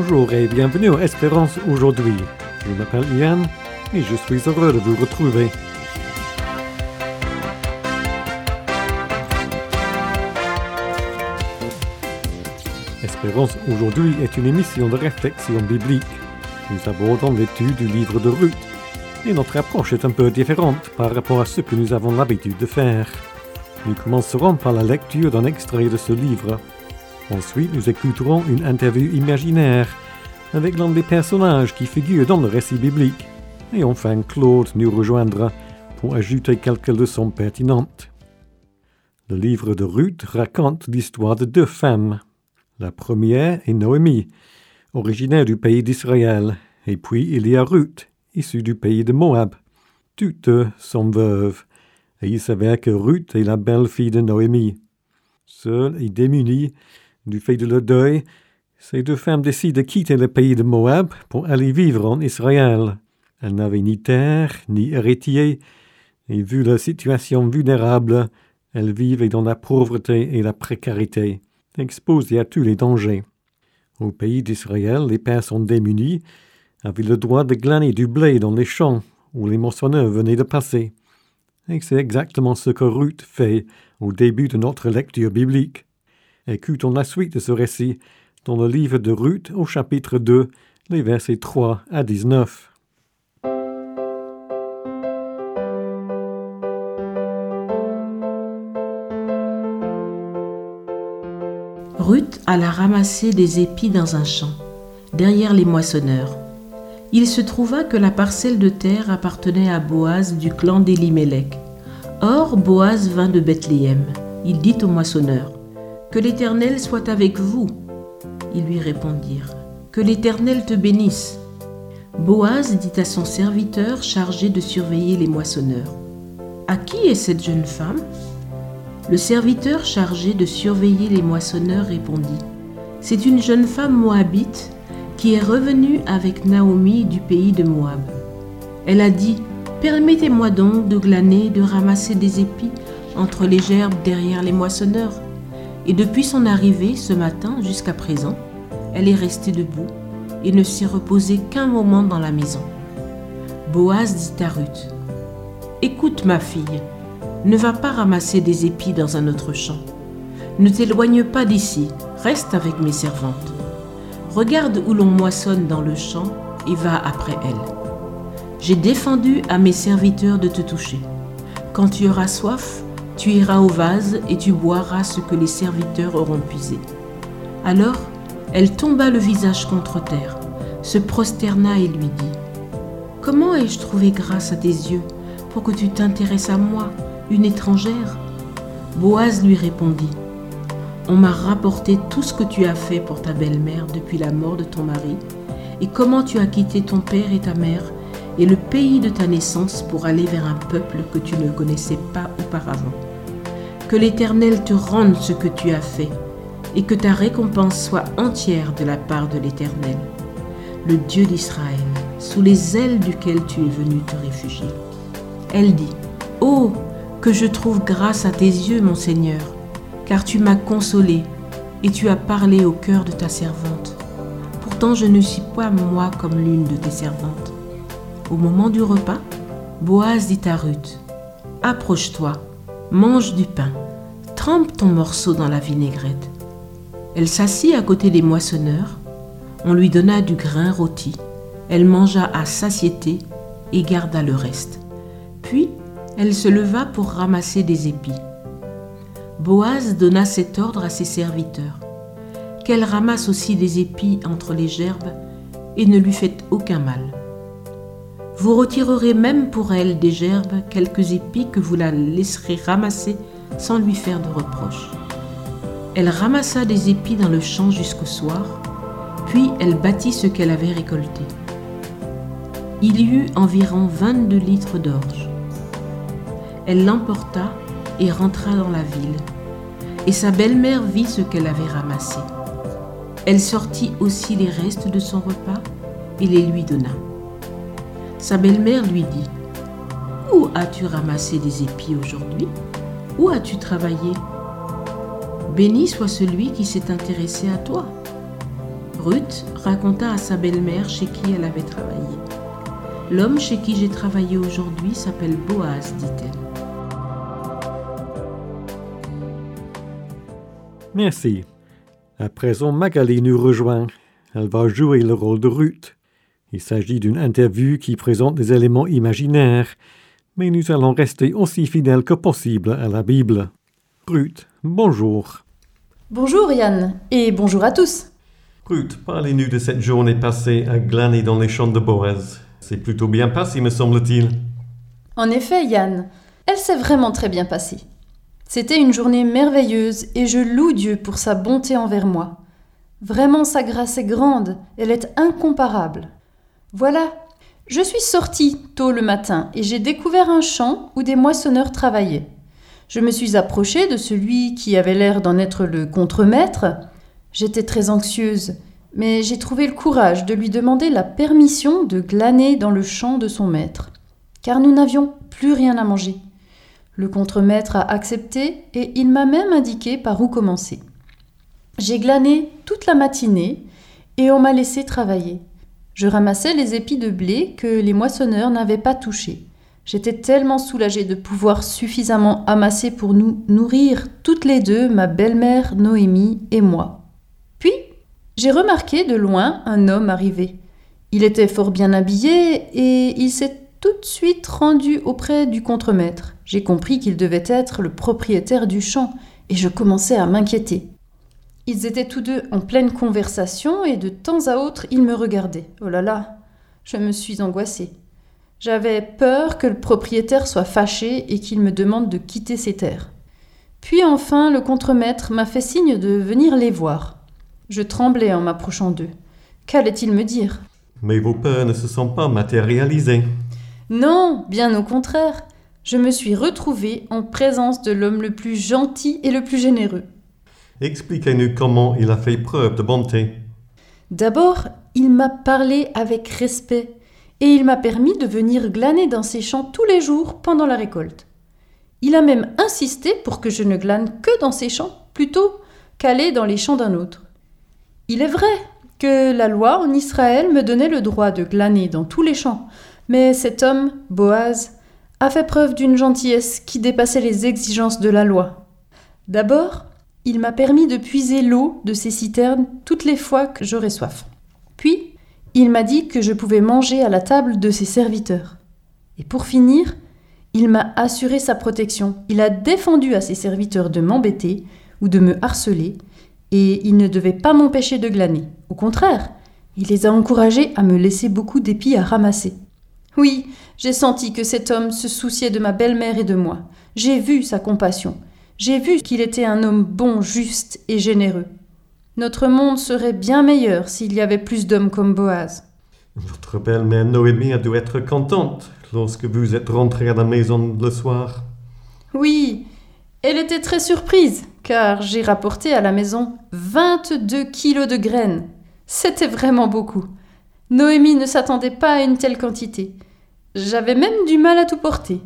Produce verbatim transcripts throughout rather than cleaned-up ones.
Bonjour et bienvenue à Espérance aujourd'hui. Je m'appelle Ian et je suis heureux de vous retrouver. Espérance aujourd'hui est une émission de réflexion biblique. Nous abordons l'étude du livre de Ruth et notre approche est un peu différente par rapport à ce que nous avons l'habitude de faire. Nous commencerons par la lecture d'un extrait de ce livre. Ensuite, nous écouterons une interview imaginaire avec l'un des personnages qui figurent dans le récit biblique. Et enfin, Claude nous rejoindra pour ajouter quelques leçons pertinentes. Le livre de Ruth raconte l'histoire de deux femmes. La première est Noémie, originaire du pays d'Israël, et puis il y a Ruth, issue du pays de Moab. Toutes deux sont veuves, et il s'avère que Ruth est la belle-fille de Noémie. Seule et démunie, du fait de leur deuil, ces deux femmes décident de quitter le pays de Moab pour aller vivre en Israël. Elles n'avaient ni terre, ni héritier, et vu leur situation vulnérable, elles vivaient dans la pauvreté et la précarité, exposées à tous les dangers. Au pays d'Israël, les personnes démunies avaient le droit de glaner du blé dans les champs où les moissonneurs venaient de passer. Et c'est exactement ce que Ruth fait au début de notre lecture biblique. Écoutons la suite de ce récit dans le livre de Ruth au chapitre deux, les versets trois à dix-neuf. Ruth alla ramasser des épis dans un champ, derrière les moissonneurs. Il se trouva que la parcelle de terre appartenait à Boaz du clan d'Élimélec. Or, Boaz vint de Bethléem. Il dit aux moissonneurs, « Que l'Éternel soit avec vous. » Ils lui répondirent, « Que l'Éternel te bénisse. » Boaz dit à son serviteur chargé de surveiller les moissonneurs, « À qui est cette jeune femme ?» Le serviteur chargé de surveiller les moissonneurs répondit, « C'est une jeune femme moabite qui est revenue avec Naomi du pays de Moab. Elle a dit, « Permettez-moi donc de glaner et de ramasser des épis entre les gerbes derrière les moissonneurs. » Et depuis son arrivée ce matin jusqu'à présent, elle est restée debout et ne s'est reposée qu'un moment dans la maison. Boaz dit à Ruth, « Écoute ma fille, ne va pas ramasser des épis dans un autre champ. Ne t'éloigne pas d'ici, reste avec mes servantes. Regarde où l'on moissonne dans le champ et va après elles. J'ai défendu à mes serviteurs de te toucher. Quand tu auras soif, tu iras au vase et tu boiras ce que les serviteurs auront puisé. » Alors, elle tomba le visage contre terre, se prosterna et lui dit, « Comment ai-je trouvé grâce à tes yeux pour que tu t'intéresses à moi, une étrangère ?» Boaz lui répondit, « On m'a rapporté tout ce que tu as fait pour ta belle-mère depuis la mort de ton mari, et comment tu as quitté ton père et ta mère, et le pays de ta naissance pour aller vers un peuple que tu ne connaissais pas auparavant. Que l'Éternel te rende ce que tu as fait, et que ta récompense soit entière de la part de l'Éternel, le Dieu d'Israël, sous les ailes duquel tu es venu te réfugier. » Elle dit, « Oh, que je trouve grâce à tes yeux, mon Seigneur, car tu m'as consolée et tu as parlé au cœur de ta servante. Pourtant je ne suis pas moi comme l'une de tes servantes. » Au moment du repas, Boaz dit à Ruth, « Approche-toi, mange du pain, trempe ton morceau dans la vinaigrette. » Elle s'assit à côté des moissonneurs, on lui donna du grain rôti, elle mangea à satiété et garda le reste. Puis, elle se leva pour ramasser des épis. Boaz donna cet ordre à ses serviteurs, « Qu'elle ramasse aussi des épis entre les gerbes et ne lui faites aucun mal. Vous retirerez même pour elle des gerbes quelques épis que vous la laisserez ramasser sans lui faire de reproche. » Elle ramassa des épis dans le champ jusqu'au soir, puis elle battit ce qu'elle avait récolté. Il y eut environ vingt-deux litres d'orge. Elle l'emporta et rentra dans la ville, et sa belle-mère vit ce qu'elle avait ramassé. Elle sortit aussi les restes de son repas et les lui donna. Sa belle-mère lui dit, « Où as-tu ramassé des épis aujourd'hui? Où as-tu travaillé? Béni soit celui qui s'est intéressé à toi. » Ruth raconta à sa belle-mère chez qui elle avait travaillé. « L'homme chez qui j'ai travaillé aujourd'hui s'appelle Boaz, dit-elle. Merci. À présent, Magali nous rejoint. Elle va jouer le rôle de Ruth. Il s'agit d'une interview qui présente des éléments imaginaires, mais nous allons rester aussi fidèles que possible à la Bible. Ruth, bonjour. Bonjour Yann, et bonjour à tous. Ruth, parlez-nous de cette journée passée à glaner dans les champs de Boaz. C'est plutôt bien passé, me semble-t-il. En effet, Yann, elle s'est vraiment très bien passée. C'était une journée merveilleuse et je loue Dieu pour sa bonté envers moi. Vraiment, sa grâce est grande, elle est incomparable. Voilà, je suis sortie tôt le matin et j'ai découvert un champ où des moissonneurs travaillaient. Je me suis approchée de celui qui avait l'air d'en être le contremaître. J'étais très anxieuse, mais j'ai trouvé le courage de lui demander la permission de glaner dans le champ de son maître, car nous n'avions plus rien à manger. Le contremaître a accepté et il m'a même indiqué par où commencer. J'ai glané toute la matinée et on m'a laissé travailler. Je ramassais les épis de blé que les moissonneurs n'avaient pas touchés. J'étais tellement soulagée de pouvoir suffisamment amasser pour nous nourrir toutes les deux, ma belle-mère Noémie et moi. Puis, j'ai remarqué de loin un homme arriver. Il était fort bien habillé et il s'est tout de suite rendu auprès du contremaître. J'ai compris qu'il devait être le propriétaire du champ et je commençais à m'inquiéter. Ils étaient tous deux en pleine conversation et de temps à autre, ils me regardaient. Oh là là, je me suis angoissée. J'avais peur que le propriétaire soit fâché et qu'il me demande de quitter ses terres. Puis enfin, le contremaître m'a fait signe de venir les voir. Je tremblais en m'approchant d'eux. Qu'allait-il me dire ? Mais vos peurs ne se sont pas matérialisées. Non, bien au contraire. Je me suis retrouvée en présence de l'homme le plus gentil et le plus généreux. Expliquez-nous comment il a fait preuve de bonté. D'abord, il m'a parlé avec respect et il m'a permis de venir glaner dans ses champs tous les jours pendant la récolte. Il a même insisté pour que je ne glane que dans ses champs plutôt qu'aller dans les champs d'un autre. Il est vrai que la loi en Israël me donnait le droit de glaner dans tous les champs, mais cet homme, Boaz, a fait preuve d'une gentillesse qui dépassait les exigences de la loi. D'abord, il m'a permis de puiser l'eau de ses citernes toutes les fois que j'aurais soif. Puis, il m'a dit que je pouvais manger à la table de ses serviteurs. Et pour finir, il m'a assuré sa protection. Il a défendu à ses serviteurs de m'embêter ou de me harceler, et il ne devait pas m'empêcher de glaner. Au contraire, il les a encouragés à me laisser beaucoup d'épis à ramasser. Oui, j'ai senti que cet homme se souciait de ma belle-mère et de moi. J'ai vu sa compassion. J'ai vu qu'il était un homme bon, juste et généreux. Notre monde serait bien meilleur s'il y avait plus d'hommes comme Boaz. Votre belle-mère Noémie a dû être contente lorsque vous êtes rentrée à la maison le soir. Oui, elle était très surprise, car j'ai rapporté à la maison vingt-deux kilos de graines. C'était vraiment beaucoup. Noémie ne s'attendait pas à une telle quantité. J'avais même du mal à tout porter.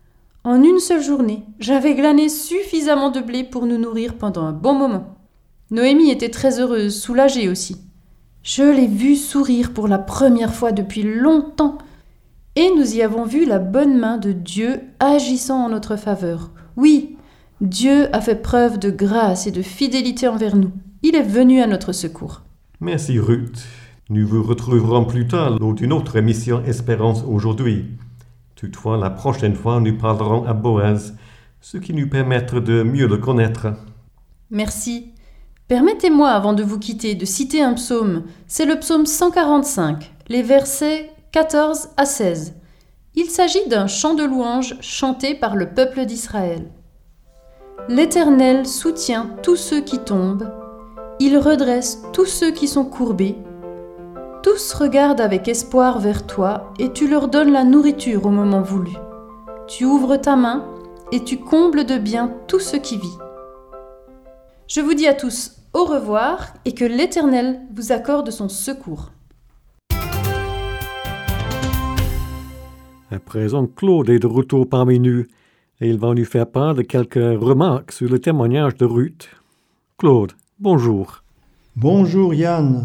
En une seule journée, j'avais glané suffisamment de blé pour nous nourrir pendant un bon moment. Noémie était très heureuse, soulagée aussi. Je l'ai vue sourire pour la première fois depuis longtemps, et nous y avons vu la bonne main de Dieu agissant en notre faveur. Oui, Dieu a fait preuve de grâce et de fidélité envers nous. Il est venu à notre secours. Merci Ruth. Nous vous retrouverons plus tard lors d'une autre émission Espérance aujourd'hui. Toutefois, la prochaine fois, nous parlerons à Boaz, ce qui nous permettra de mieux le connaître. Merci. Permettez-moi, avant de vous quitter, de citer un psaume. C'est le psaume cent quarante-cinq, les versets quatorze à seize. Il s'agit d'un chant de louange chanté par le peuple d'Israël. L'Éternel soutient tous ceux qui tombent, il redresse tous ceux qui sont courbés. Tous regardent avec espoir vers toi et tu leur donnes la nourriture au moment voulu. Tu ouvres ta main et tu combles de bien tout ce qui vit. Je vous dis à tous au revoir et que l'Éternel vous accorde son secours. À présent, Claude est de retour parmi nous et il va nous faire part de quelques remarques sur le témoignage de Ruth. Claude, bonjour. Bonjour Yann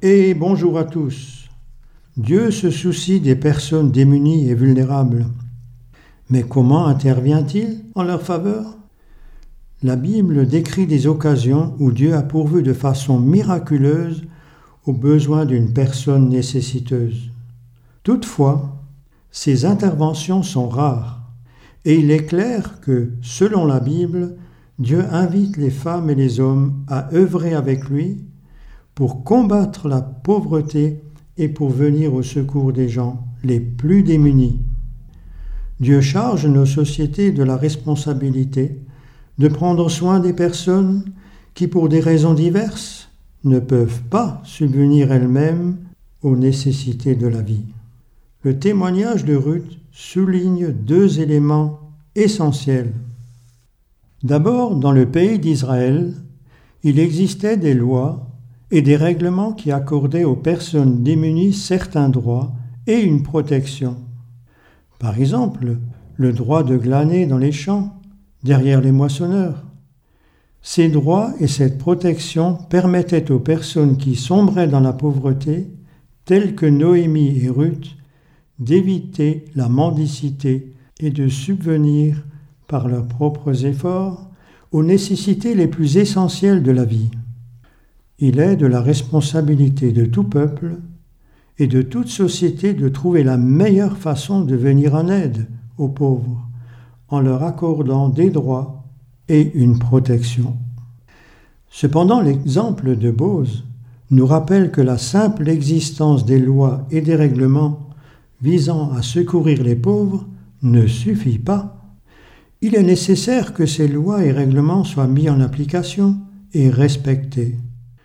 Et bonjour à tous. Dieu se soucie des personnes démunies et vulnérables. Mais comment intervient-il en leur faveur ? La Bible décrit des occasions où Dieu a pourvu de façon miraculeuse aux besoins d'une personne nécessiteuse. Toutefois, ces interventions sont rares, et il est clair que, selon la Bible, Dieu invite les femmes et les hommes à œuvrer avec lui pour combattre la pauvreté et pour venir au secours des gens les plus démunis. Dieu charge nos sociétés de la responsabilité de prendre soin des personnes qui, pour des raisons diverses, ne peuvent pas subvenir elles-mêmes aux nécessités de la vie. Le témoignage de Ruth souligne deux éléments essentiels. D'abord, dans le pays d'Israël, il existait des lois et des règlements qui accordaient aux personnes démunies certains droits et une protection. Par exemple, le droit de glaner dans les champs, derrière les moissonneurs. Ces droits et cette protection permettaient aux personnes qui sombraient dans la pauvreté, telles que Noémie et Ruth, d'éviter la mendicité et de subvenir, par leurs propres efforts, aux nécessités les plus essentielles de la vie. Il est de la responsabilité de tout peuple et de toute société de trouver la meilleure façon de venir en aide aux pauvres, en leur accordant des droits et une protection. Cependant, l'exemple de Boz nous rappelle que la simple existence des lois et des règlements visant à secourir les pauvres ne suffit pas. Il est nécessaire que ces lois et règlements soient mis en application et respectés.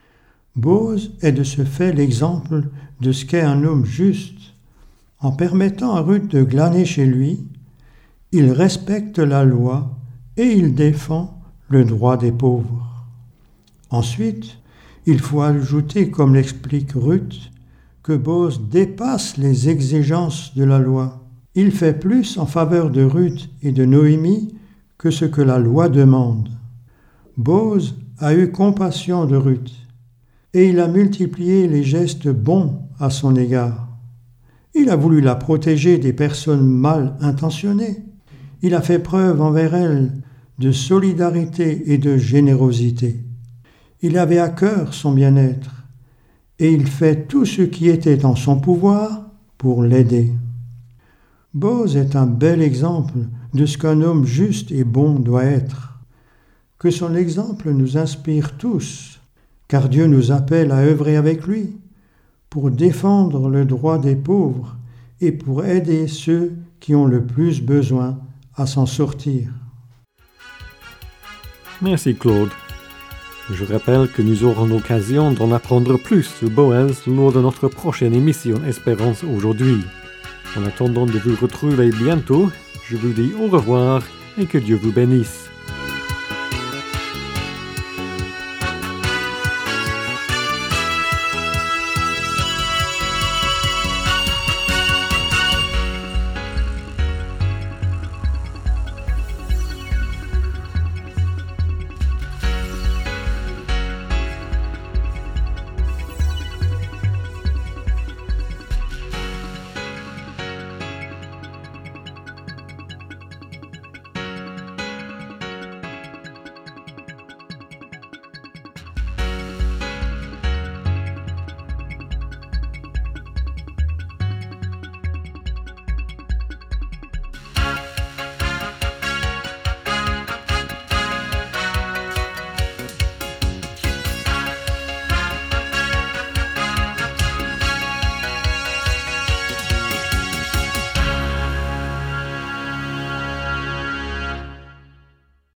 Boz est de ce fait l'exemple de ce qu'est un homme juste. En permettant à Ruth de glaner chez lui, il respecte la loi et il défend le droit des pauvres. Ensuite, il faut ajouter, comme l'explique Ruth, que Boz dépasse les exigences de la loi. Il fait plus en faveur de Ruth et de Noémie que ce que la loi demande. Boz a eu compassion de Ruth et il a multiplié les gestes bons à son égard. Il a voulu la protéger des personnes mal intentionnées. Il a fait preuve envers elle de solidarité et de générosité. Il avait à cœur son bien-être et il fait tout ce qui était en son pouvoir pour l'aider. Boz est un bel exemple de ce qu'un homme juste et bon doit être. Que son exemple nous inspire tous, car Dieu nous appelle à œuvrer avec lui pour défendre le droit des pauvres et pour aider ceux qui ont le plus besoin à s'en sortir. Merci Claude. Je rappelle que nous aurons l'occasion d'en apprendre plus sur Boaz lors de notre prochaine émission Espérance aujourd'hui. En attendant de vous retrouver bientôt, je vous dis au revoir et que Dieu vous bénisse.